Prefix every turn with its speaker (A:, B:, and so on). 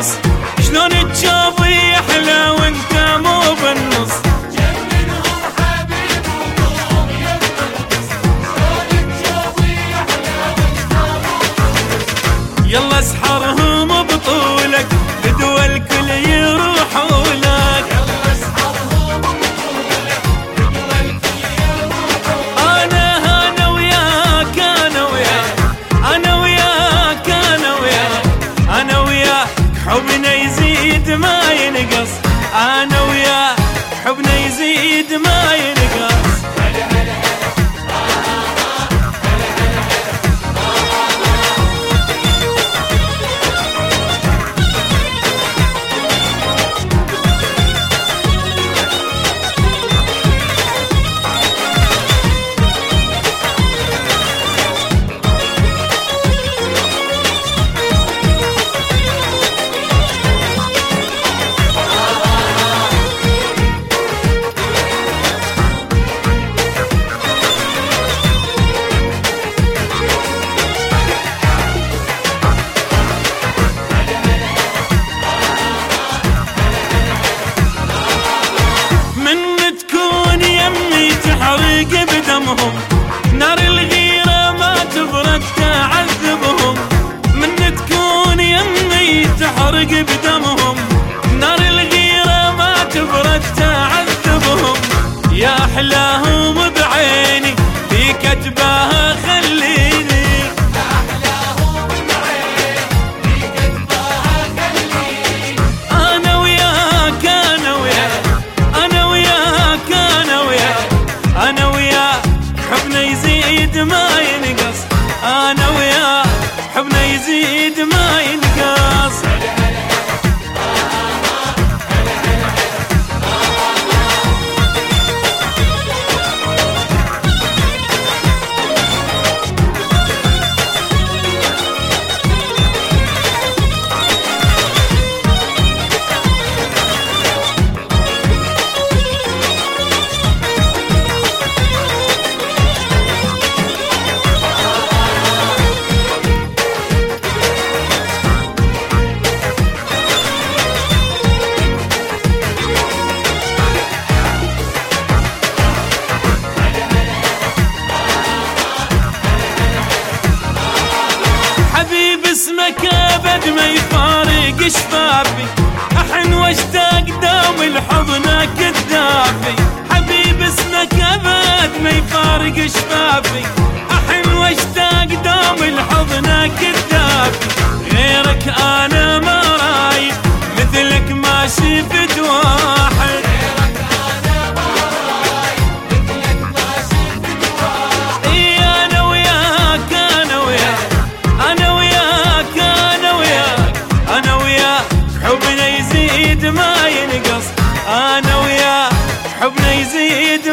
A: ينقص، شلون تشوفي احلى وانت مو بالنص.
B: جننهم حبيب وقوم ينقص، شلون تشوفي احلى وانت مو بالنص.
A: يلا اسحرهم بطولك بدوى الكل يروحوا لك.
B: يلا اسحرهم بطولك بدوى الكل يروحوا.
A: انا وياك انا وياك انا وياك انا وياك انا وياك حبنا يزيد ما ينقص. انا وياك حبنا يزيد ما ينقص. بدمهم نار الغيرة ما تبرد تعذبهم. من تكون يمي تحرق بدمهم نار الغيرة ما تبرد تعذبهم. يا أحلاهم بعيني في كتباها خليني.
B: يا أحلاهم بعيني في كتباها خليني.
A: أنا وياك أنا وياك أنا وياك أنا وياك أنا وياك حبنا يزيد ما ينقص. أنا وياك حبنا يزيد ما ينقص. اسمك ابد ما يفارق شفافي، احن واشتاق دوم لحضنك الدافي. حبيب اسمك ابد ما يفارق شفافي، احن واشتاق دوم لحضنك الدافي. غيرك انا ما رايد مثلك ما شفت واحد. حبنا يزيد ما ينقص. أنا وياك حبنا يزيد